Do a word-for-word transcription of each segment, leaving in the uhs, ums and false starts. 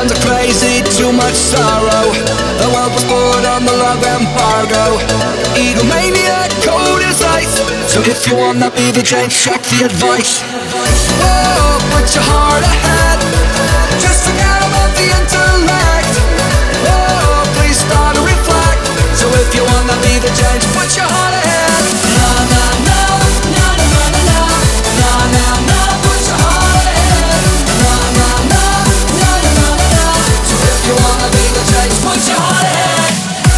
times are crazy, too much sorrow. The world was put on the love embargo. Egomania, cold as ice. So if you wanna be the change, check the advice. Whoa, put your heart ahead. Just forget about the intellect. Whoa, please start to reflect. So if you wanna be the change, put your heart ahead. Na na na, na na na na na, na na na, put your heart ahead. Na na na, na na na na na. So if you wanna be the change, put your heart ahead.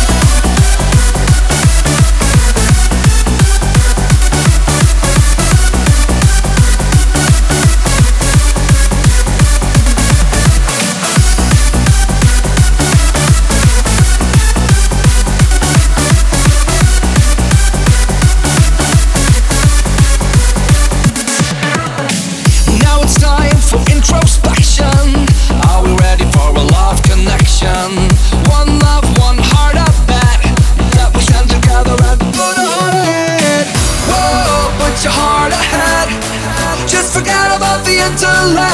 Introspection. Are we ready for a love connection? One love, one heart, I bet that we stand together and put a heart ahead. Whoa, put your heart ahead. Just forget about the intellect.